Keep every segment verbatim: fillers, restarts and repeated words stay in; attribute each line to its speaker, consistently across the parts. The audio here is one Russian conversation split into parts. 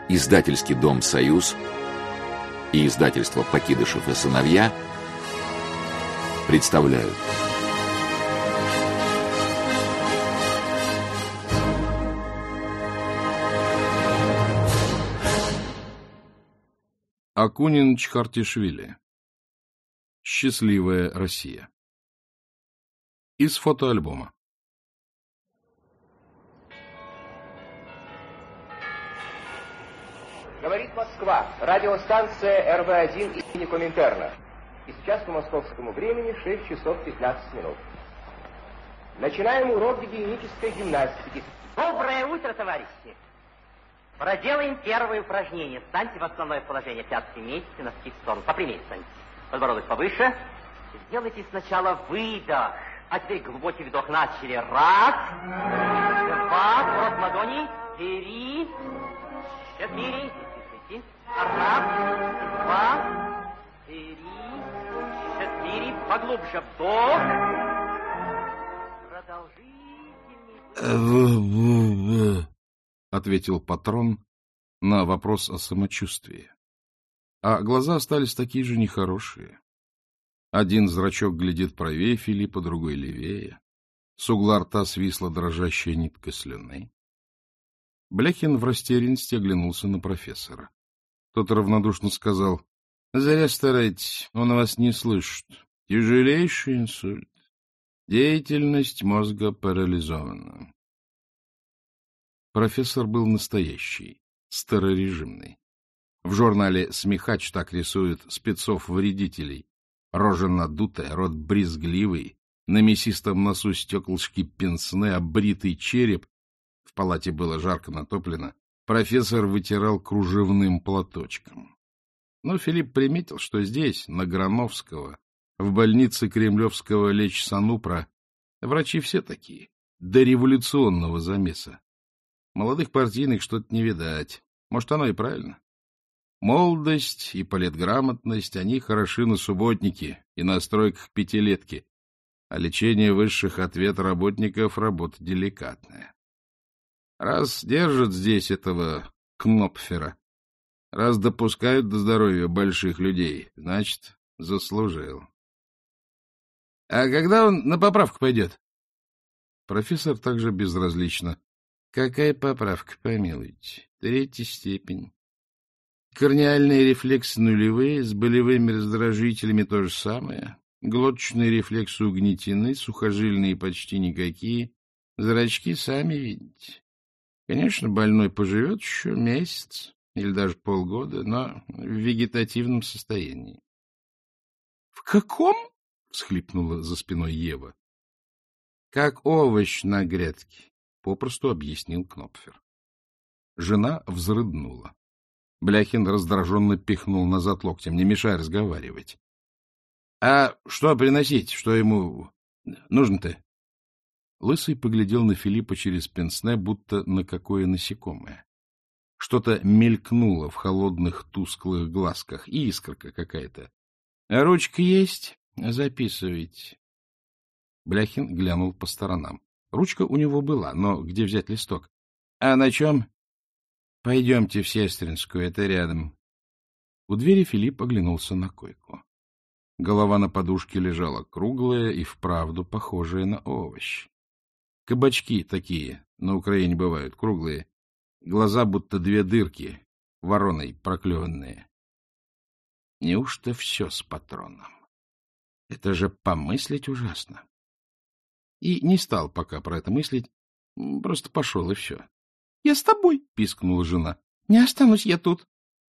Speaker 1: Издательский дом «Союз» и издательство «Покидышев и сыновья» представляют.
Speaker 2: Акунин Чхартишвили. Счастливая Россия. Из фотоальбома.
Speaker 3: Говорит Москва. Радиостанция эр вэ один имени Коминтерна. И сейчас по московскому времени шесть часов пятнадцать минут. Начинаем урок гигиенической гимнастики.
Speaker 4: Доброе утро, товарищи! Проделаем первое упражнение. Встаньте в основное положение. Пятки вместе, носки в сторону. Попрямее встаньте. Подбородок повыше. Сделайте сначала выдох. А теперь глубокий вдох. Начали. Раз. Два. Рот ладони. Три. Четыре. Раз. Два. Три. Четыре. Поглубже вдох.
Speaker 2: Продолжительный. Ответил патрон на вопрос о самочувствии. А глаза остались такие же нехорошие. Один зрачок глядит правее Филиппа, другой левее. С угла рта свисла дрожащая нитка слюны. Бляхин в растерянности оглянулся на профессора. Тот равнодушно сказал: — Зря старайтесь, он вас не слышит. Тяжелейший инсульт. Деятельность мозга парализована. Профессор был настоящий, старорежимный. В журнале «Смехач» так рисуют спецов-вредителей. Рожа надутая, рот брезгливый, на мясистом носу стеклышки пенсне, обритый череп. В палате было жарко натоплено. Профессор вытирал кружевным платочком. Но Филипп приметил, что здесь, на Грановского, в больнице Кремлевского лечсанупра, врачи все такие, до революционного замеса. Молодых партийных что-то не видать. Может, оно и правильно. Молодость и политграмотность, они хороши на субботнике и на стройках пятилетки, а лечение высших ответ работников — работа деликатная. Раз держат здесь этого Кнопфера, раз допускают до здоровья больших людей, значит, заслужил. — А когда он на поправку пойдет? Профессор также безразлично. — Какая поправка, помилуйте? Третья степень. Корниальные рефлексы нулевые, с болевыми раздражителями то же самое. Глоточные рефлексы угнетены, сухожильные почти никакие. Зрачки сами видите. Конечно, больной поживет еще месяц или даже полгода, но в вегетативном состоянии. — В каком? — всхлипнула за спиной Ева. — Как овощ на грядке, — попросту объяснил Кнопфер. Жена взрыднула. Бляхин раздраженно пихнул назад локтем, не мешая разговаривать. — А что приносить? Что ему нужно-то? Лысый поглядел на Филиппа через пенсне, будто на какое насекомое. Что-то мелькнуло в холодных тусклых глазках, и искорка какая-то. — Ручка есть? Записывайте. Бляхин глянул по сторонам. Ручка у него была, но где взять листок? — А на чем? — Пойдемте в Сестринскую, это рядом. У двери Филипп оглянулся на койку. Голова на подушке лежала круглая и вправду похожая на овощ. Кабачки такие на Украине бывают, круглые. Глаза будто две дырки, вороной проклеванные. Неужто все с патроном? Это же помыслить ужасно. И не стал пока про это мыслить, просто пошел, и все. — Я с тобой, — пискнула жена. — Не останусь я тут.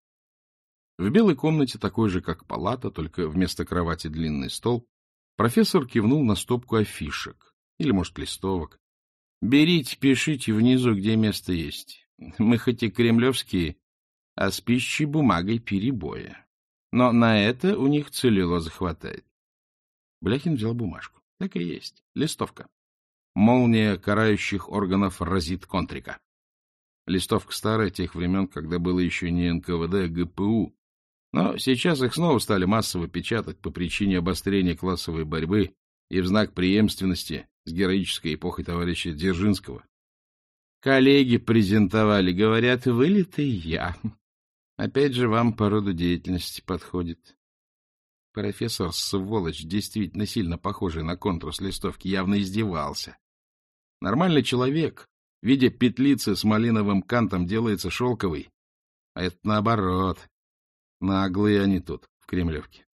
Speaker 2: В белой комнате, такой же, как палата, только вместо кровати длинный стол, профессор кивнул на стопку афишек, или, может, листовок. — Берите, пишите внизу, где место есть. Мы хоть и кремлевские, а с пищей бумагой перебоя. Но на это у них целлюлоза хватает. Бляхин взял бумажку. Так и есть. Листовка. Молния карающих органов разит контрика. Листовка старая, тех времен, когда было еще не эн ка вэ дэ, а гэ пэ у. Но сейчас их снова стали массово печатать по причине обострения классовой борьбы и в знак преемственности с героической эпохой товарища Дзержинского. Коллеги презентовали, говорят, вылитый я. Опять же, вам по роду деятельности подходит. Профессор, сволочь, действительно сильно похожий на контур с листовки, явно издевался. Нормальный человек, видя петлицы с малиновым кантом, делается шелковый. А это наоборот. Наглые они тут, в Кремлевке.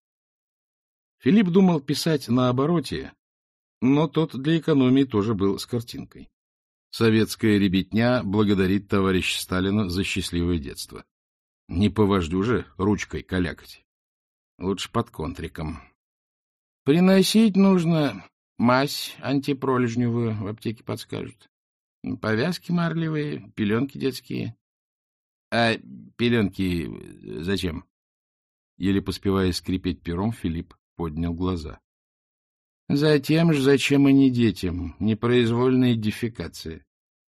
Speaker 2: Филипп думал писать на обороте, но тот для экономии тоже был с картинкой. Советская ребятня благодарит товарища Сталина за счастливое детство. Не по вождю же ручкой калякать. Лучше под контриком. Приносить нужно мазь антипролежневую, в аптеке подскажут. Повязки марлевые, пеленки детские. А пеленки зачем? Еле поспевая скрипеть пером, Филипп поднял глаза. Затем же, зачем и не детям, непроизвольная дефекация.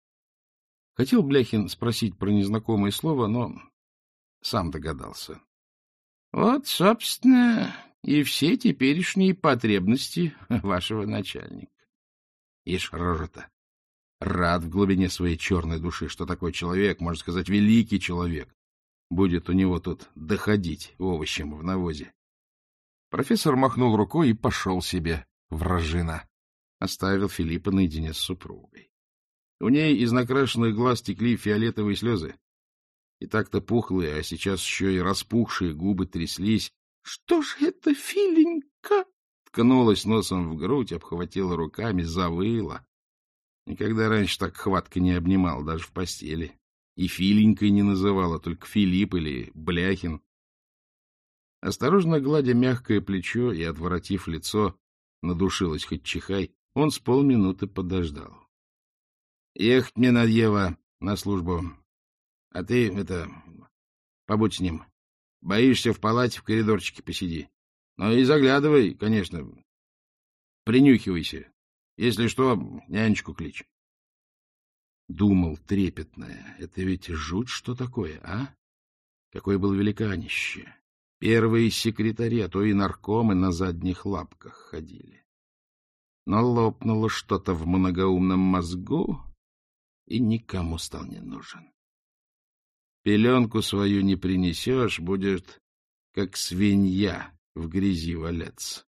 Speaker 2: Хотел Бляхин спросить про незнакомое слово, но сам догадался. Вот, собственно, и все теперешние потребности вашего начальника. Ишь, рожа-то. Рад в глубине своей черной души, что такой человек, можно сказать, великий человек, будет у него тут доходить овощем в навозе. Профессор махнул рукой и пошел себе, вражина. Оставил Филиппа наедине с супругой. У ней из накрашенных глаз текли фиолетовые слезы. И так-то пухлые, а сейчас еще и распухшие губы тряслись. — Что ж это, Филенька? Ткнулась носом в грудь, обхватила руками, завыла. Никогда раньше так хватко не обнимал, даже в постели. И Филенькой не называла, только Филипп или Бляхин. Осторожно гладя мягкое плечо и отворотив лицо, надушилась хоть чихай, он с полминуты подождал. — Ехать мне надо, Ева, на службу. А ты, это, побудь с ним. Боишься, в палате в коридорчике посиди. Ну и заглядывай, конечно. Принюхивайся. Если что, нянечку кличь. Думал трепетное. Это ведь жуть что такое, а? Какое было великанище. Первые секретари, а то и наркомы на задних лапках ходили. Но лопнуло что-то в многоумном мозгу, и никому стал не нужен. Пеленку свою не принесешь, будет как свинья в грязи валяться.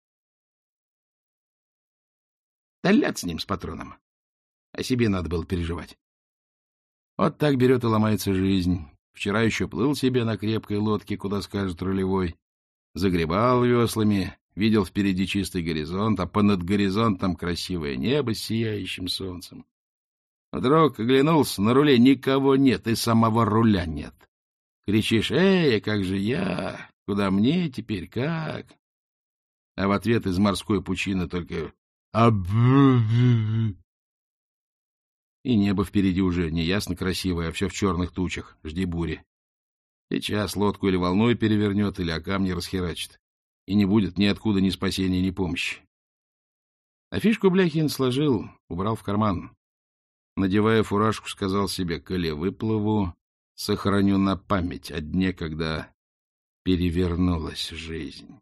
Speaker 2: Да ляд с ним, с патроном. О себе надо было переживать. Вот так берет и ломается жизнь. Вчера еще плыл себе на крепкой лодке, куда скажет рулевой. Загребал веслами, видел впереди чистый горизонт, а понад горизонтом красивое небо с сияющим солнцем. Вдруг оглянулся, на руле никого нет, и самого руля нет. Кричишь: «Эй, как же я? Куда мне теперь, как?» А в ответ из морской пучины только «Аб-бу-бу-бу». И небо впереди уже не ясно красивое, а все в черных тучах, жди бури. Сейчас лодку или волной перевернет, или о камни расхерачит. И не будет ниоткуда ни спасения, ни помощи. А фишку Бляхин сложил, убрал в карман. Надевая фуражку, сказал себе: коли выплыву, сохраню на память о дне, когда перевернулась жизнь.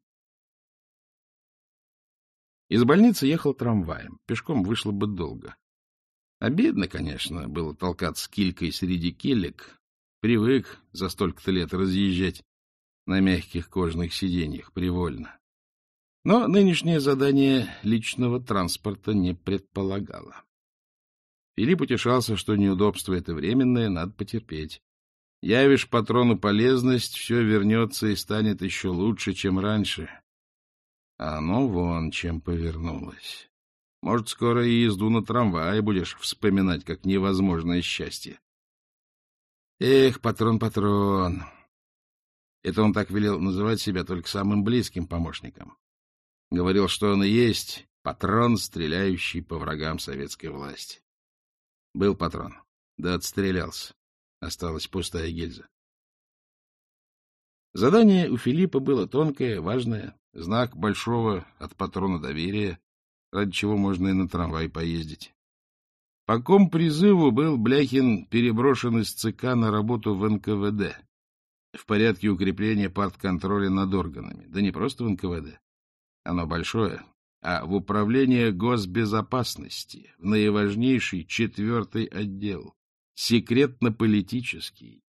Speaker 2: Из больницы ехал трамваем. Пешком вышло бы долго. Обидно, конечно, было толкаться килькой среди килек. Привык за столько-то лет разъезжать на мягких кожаных сиденьях привольно. Но нынешнее задание личного транспорта не предполагало. Филипп утешался, что неудобство это временное, надо потерпеть. Явишь патрону полезность, все вернется и станет еще лучше, чем раньше. А оно вон чем повернулось. Может, скоро и езду на трамвае будешь вспоминать, как невозможное счастье. Эх, патрон, патрон. Это он так велел называть себя только самым близким помощником. Говорил, что он и есть патрон, стреляющий по врагам советской власти. Был патрон, да отстрелялся. Осталась пустая гильза. Задание у Филиппа было тонкое, важное, знак большого от патрона доверия, ради чего можно и на трамвай поездить. По ком призыву был Бляхин переброшен из ЦК на работу в эн ка вэ дэ в порядке укрепления партконтроля над органами. Да не просто в эн ка вэ дэ, оно большое, а в управление госбезопасности, в наиважнейший четвертый отдел. секретно-политический,